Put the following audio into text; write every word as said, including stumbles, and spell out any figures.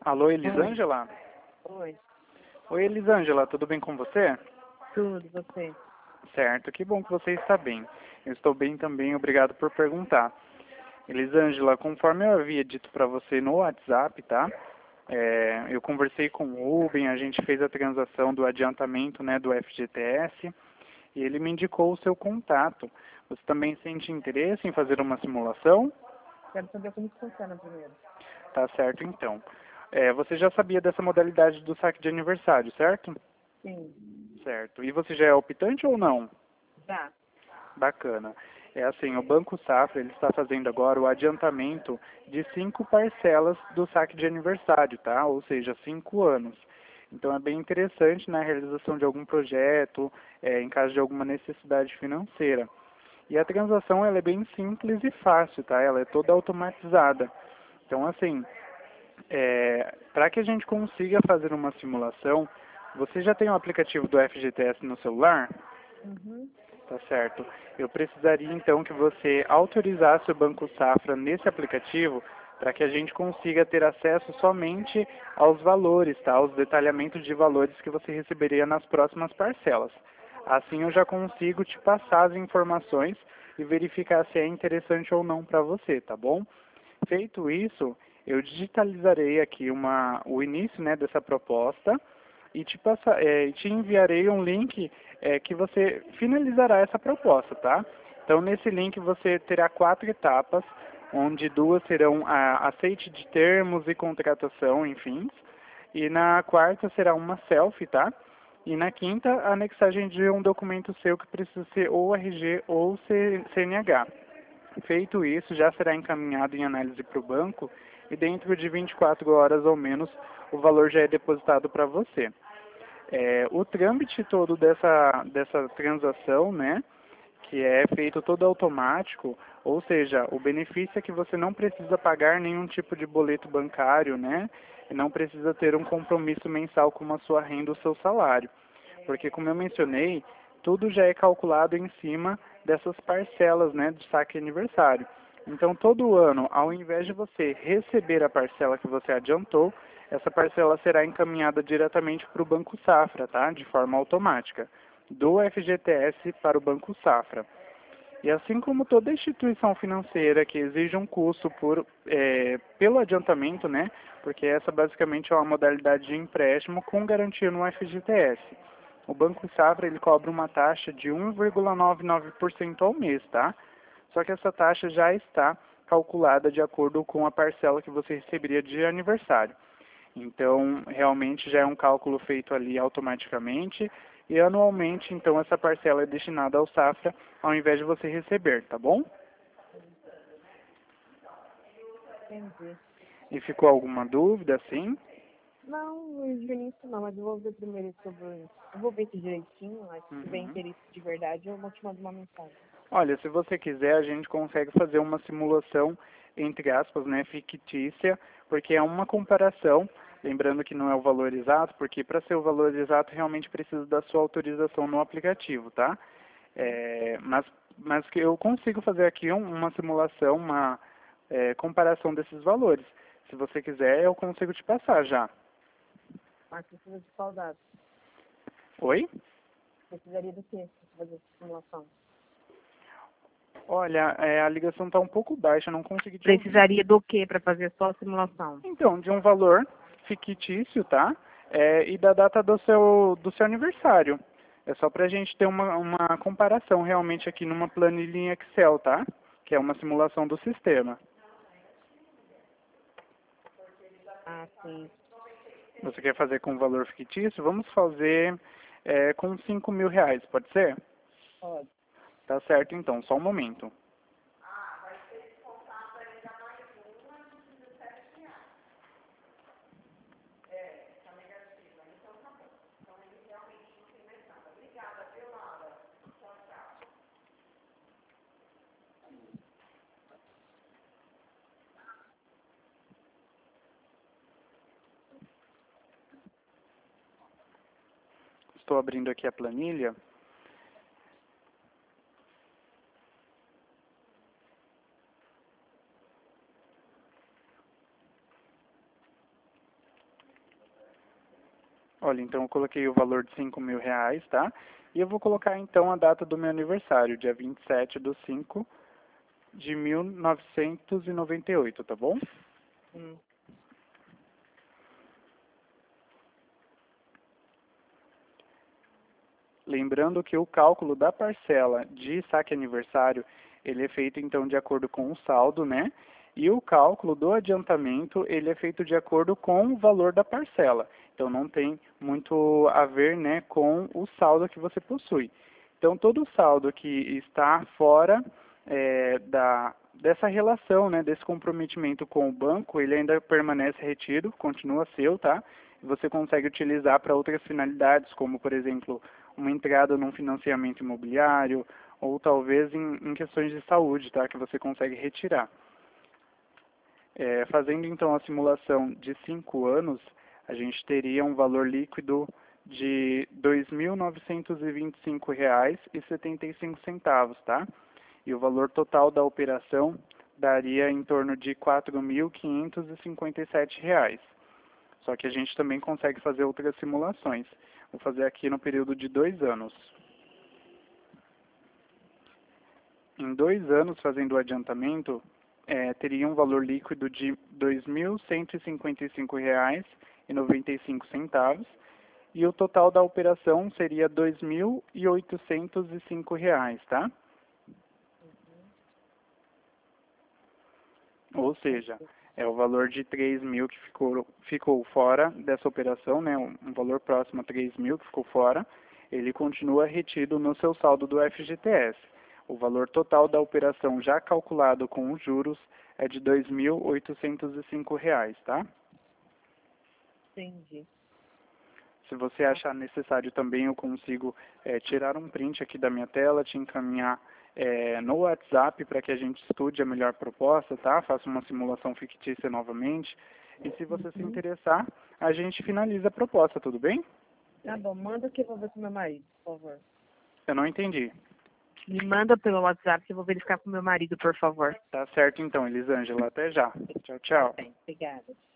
Alô, Oi, Elisângela? oi, Oi, Elisângela, tudo bem com você? tudo, você? Certo, que bom que você está bem. Eu estou bem também, obrigado por perguntar. Elisângela, conforme eu havia dito para você no WhatsApp, tá? É, eu conversei com o Ruben, a gente fez a transação do adiantamento, né, do F G T S e ele me indicou o seu contato. Você também sente interesse em fazer uma simulação? Quero saber como que funciona primeiro. Tá certo, então. É, você já sabia dessa modalidade do saque de aniversário, certo? Sim, Certo. E você já é optante ou não? já. Bacana. É assim, o Banco Safra ele está fazendo agora o adiantamento de cinco parcelas do saque de aniversário, tá? Ou seja, cinco anos. Então é bem interessante na realização de algum projeto, é, em caso de alguma necessidade financeira. E a transação ela é bem simples e fácil, tá? Ela é toda automatizada. Então assim, é, para que a gente consiga fazer uma simulação, você já tem o aplicativo do F G T S no celular? Uhum. Tá certo. Eu precisaria então que você autorizasse o Banco Safra nesse aplicativo para que a gente consiga ter acesso somente aos valores, tá? Aos detalhamentos de valores que você receberia nas próximas parcelas. Assim eu já consigo te passar as informações e verificar se é interessante ou não para você, tá bom? Feito isso, eu digitalizarei aqui uma, o início, né, dessa proposta e te, passa, é, te enviarei um link é, que você finalizará essa proposta, tá? Então, nesse link você terá quatro etapas, onde duas serão a aceite de termos e contratação, enfim, e na quarta será uma selfie, tá? E na quinta, a anexagem de um documento seu que precisa ser ou R G ou C N H. Feito isso, já será encaminhado em análise para o banco e dentro de vinte e quatro horas ou menos o valor já é depositado para você. É, o trâmite todo dessa, dessa transação, né, que é feito todo automático, ou seja, o benefício é que você não precisa pagar nenhum tipo de boleto bancário, né, e não precisa ter um compromisso mensal com a sua renda ou seu salário. Porque, como eu mencionei, tudo já é calculado em cima dessas parcelas, né, de saque aniversário. Então, todo ano, ao invés de você receber a parcela que você adiantou, essa parcela será encaminhada diretamente para o Banco Safra, tá? De forma automática, do F G T S para o Banco Safra. E assim como toda instituição financeira que exige um custo por, é, pelo adiantamento, né? Porque essa basicamente é uma modalidade de empréstimo com garantia no F G T S. O Banco Safra ele cobra uma taxa de um vírgula noventa e nove por cento ao mês, tá? Só que essa taxa já está calculada de acordo com a parcela que você receberia de aniversário. Então, realmente já é um cálculo feito ali automaticamente e anualmente, então, essa parcela é destinada ao Safra ao invés de você receber, tá bom? Entendi. E ficou alguma dúvida, sim? Não, no início não, mas eu vou ver primeiro sobre. Eu vou ver isso direitinho, mas se tiver Uhum. interesse de verdade, eu vou te mandar uma mensagem. Olha, se você quiser, a gente consegue fazer uma simulação, entre aspas, né, fictícia, porque é uma comparação, lembrando que não é o valor exato, porque para ser o valor exato realmente precisa da sua autorização no aplicativo, tá? É, mas, mas que eu consigo fazer aqui um- uma simulação, uma é, comparação desses valores. Se você quiser, eu consigo te passar já. Mas precisa de qual data? Oi? Precisaria do quê para fazer essa simulação? Olha, é, a ligação está um pouco baixa, não consegui te ouvir. Precisaria do quê para fazer só a simulação? Então, de um valor fictício, tá? É, e da data do seu, do seu aniversário. É só para a gente ter uma, uma comparação realmente aqui numa planilha Excel, tá? Que é uma simulação do sistema. Ah, sim. Você quer fazer com valor fictício? Vamos fazer é, com cinco mil reais, pode ser? Pode. Tá certo, então, só um momento. Estou abrindo aqui a planilha. Olha, então eu coloquei o valor de cinco mil reais, tá? E eu vou colocar então a data do meu aniversário, dia vinte e sete de cinco de mil novecentos e noventa e oito, tá bom? Hum. Lembrando que o cálculo da parcela de saque aniversário, ele é feito então de acordo com o saldo, né? E o cálculo do adiantamento, ele é feito de acordo com o valor da parcela. Então não tem muito a ver, né, com o saldo que você possui. Então todo saldo que está fora é, da, dessa relação, né, desse comprometimento com o banco, ele ainda permanece retido, continua seu, tá? Você consegue utilizar para outras finalidades, como por exemplo, uma entrada num financiamento imobiliário, ou talvez em, em questões de saúde, tá? Que você consegue retirar. É, fazendo então a simulação de cinco anos, a gente teria um valor líquido de dois mil novecentos e vinte e cinco reais e setenta e cinco centavos, tá? E o valor total da operação daria em torno de quatro mil quinhentos e cinquenta e sete reais. Só que a gente também consegue fazer outras simulações. Vou fazer aqui no período de dois anos. Em dois anos, fazendo o adiantamento, é, teria um valor líquido de dois mil cento e cinquenta e cinco reais e noventa e cinco centavos e o total da operação seria dois mil oitocentos e cinco reais, tá? Ou seja, é o valor de três mil que ficou, ficou fora dessa operação, né? Um, um valor próximo a três mil que ficou fora, ele continua retido no seu saldo do F G T S. O valor total da operação já calculado com os juros é de dois mil oitocentos e cinco reais, tá? Entendi. Se você achar necessário também, eu consigo é, tirar um print aqui da minha tela, te encaminhar é, no WhatsApp para que a gente estude a melhor proposta, tá? Faça uma simulação fictícia novamente. E se você se interessar, a gente finaliza a proposta, tudo bem? Tá bom, manda que eu vou ver com meu marido, por favor. Eu não entendi. Me manda pelo WhatsApp que eu vou verificar com meu marido, por favor. Tá certo então, Elisângela. Até já. Tchau, tchau. Bem, obrigada.